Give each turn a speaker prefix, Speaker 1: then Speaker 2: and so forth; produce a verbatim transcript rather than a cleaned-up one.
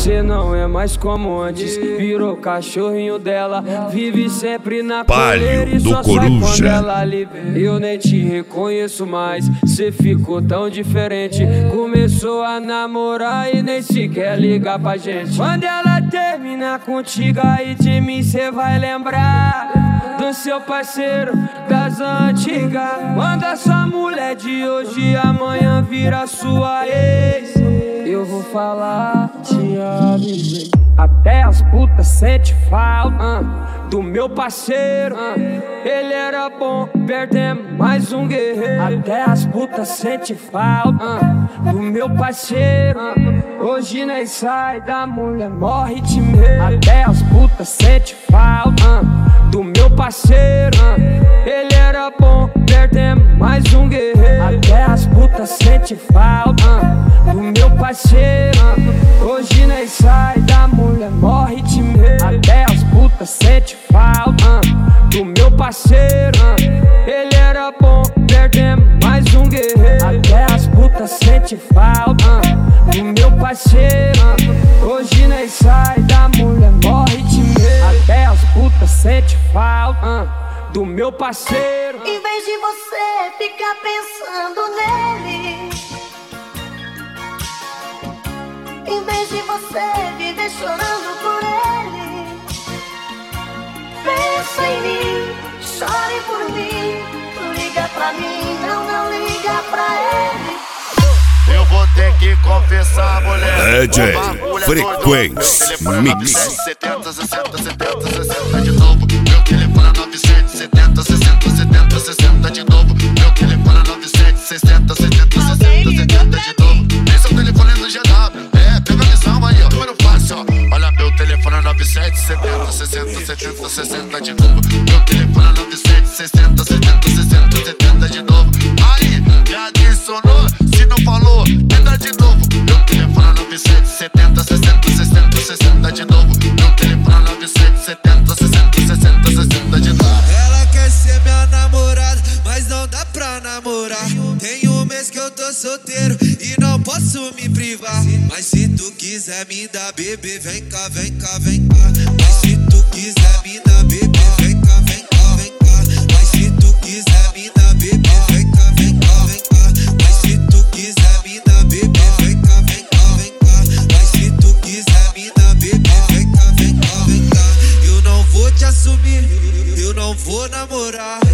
Speaker 1: Cê não é mais como antes, virou cachorrinho dela. Vive sempre na coleira e só sai quando ela libera. Eu nem te reconheço mais, cê ficou tão diferente. Começou a namorar e nem sequer liga pra gente. Quando ela terminar contigo, aí de mim cê vai lembrar do seu parceiro das antigas. Quando a sua mulher de hoje e amanhã vira sua ex, eu vou falar, te avisei. Até as putas sente falta uh, do meu parceiro uh, ele era bom, perdemos mais um guerreiro. Até as putas sente falta uh, do meu parceiro uh, hoje nem sai da mulher, morre de medo. Até as putas sente falta uh, do meu parceiro uh, ele era bom, perdemos mais um guerreiro. Até as putas sente falta uh, do meu parceiro uh, hoje nem sai da mulher, morre de medo. Até as putas sente falta uh, do meu parceiro uh, ele era bom, perdemos mais um guerreiro. Até as putas sente falta uh, do meu parceiro uh, hoje nem sai da mulher, morre de medo. Até as putas sente falta uh, do meu parceiro.
Speaker 2: Em vez de você ficar pensando nele, em vez de você viver chorando por ele, pensa em mim, chore por mim. Liga pra mim, não, não liga pra ele.
Speaker 3: Eu vou ter que confessar, mulher.
Speaker 4: D J Frequência Mix.
Speaker 3: setenta, sessenta, setenta, sessenta de novo. Meu telefone é nove sete setenta, sessenta, setenta, sessenta de novo. Meu telefone é nove sete sessenta, setenta, sessenta, setenta de novo. Esse é o telefone do G W. É, pega a visão aí, ó. Número fácil, ó. Olha, meu telefone é nove sete setenta, sessenta, setenta, sessenta de novo. Meu telefone é nove sete sessenta, setenta, sessenta, setenta de novo. Aí, já adicionou? Se não falou, tenta de novo. Meu telefone é nove sete setenta, sessenta, sessenta, sessenta de novo. Meu telefone é nove sete setenta, sessenta, sessenta, sessenta de novo.
Speaker 5: Ela quer ser minha namorada, mas não dá pra namorar. Tem um mês que eu tô solteiro e não posso me privar. Mas se tu quiser me dar bebê, vem cá, vem cá, vem cá. Mas se tu quiser me dar bebê, vem cá, vem cá, vem cá. Mas se tu quiser me dar bebê, vem cá, vem cá, vem cá. Mas se tu quiser me dar bebê, vem cá, vem cá, vem cá. Mas se tu quiser me dar bebê, vem cá, vem cá, vem cá. Eu não vou te assumir, eu não vou namorar.